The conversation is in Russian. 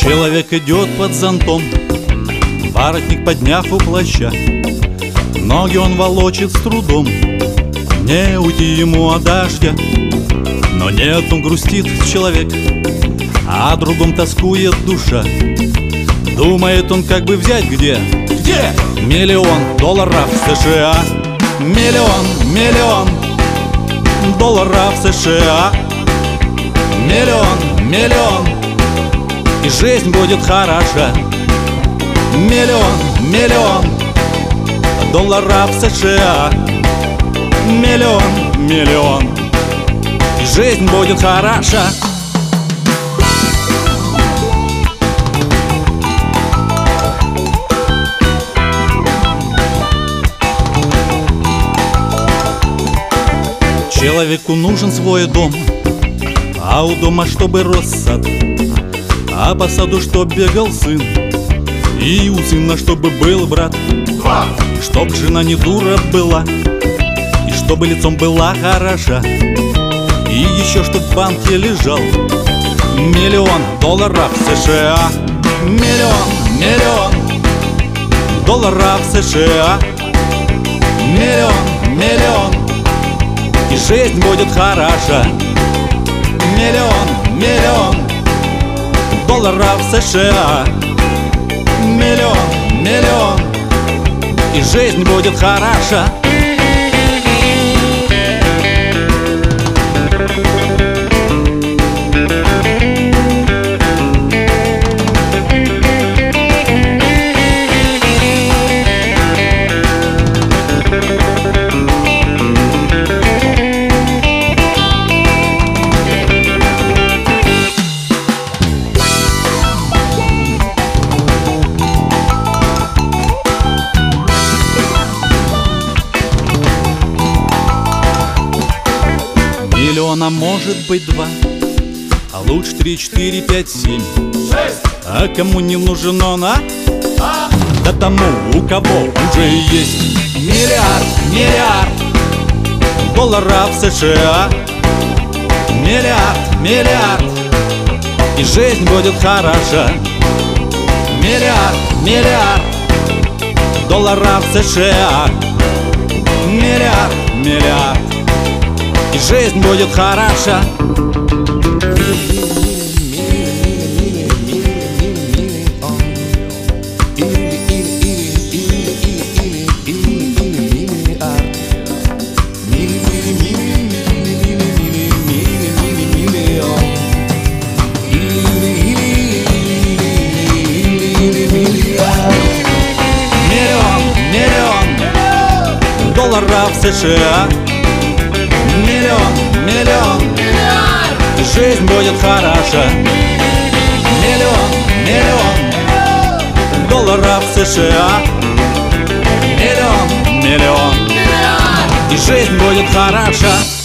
Человек идет под зонтом, воротник подняв у плаща. Ноги он волочит с трудом, не уйти ему от дождя. Но нет, он грустит человек, о другом тоскует душа. Думает он, как бы взять где? Где? $1 000 000 США. Миллион долларов США. Миллион, и жизнь будет хороша. Миллион долларов США. Миллион, и жизнь будет хороша. Человеку нужен свой дом, а у дома чтобы рос сад, а по саду чтоб бегал сын, и у сына чтобы был брат. Чтоб жена не дура была, и чтобы лицом была хороша, и еще чтоб в банке лежал $1 000 000 США. Миллион долларов США. Миллион, и жизнь будет хороша. Миллион долларов США. Миллион, и жизнь будет хороша. Миллиона может быть 2, а лучше 3, 4, 5, 7. 6. А кому не нужен он, а? Да тому, у кого уже есть миллиард долларов США. Миллиард, и жизнь будет хороша. Миллиард долларов США. Миллиард, и жизнь будет хороша. Миллион долларов США. Миллион, и жизнь будет хороша. Миллион долларов США. Миллион, и жизнь будет хороша.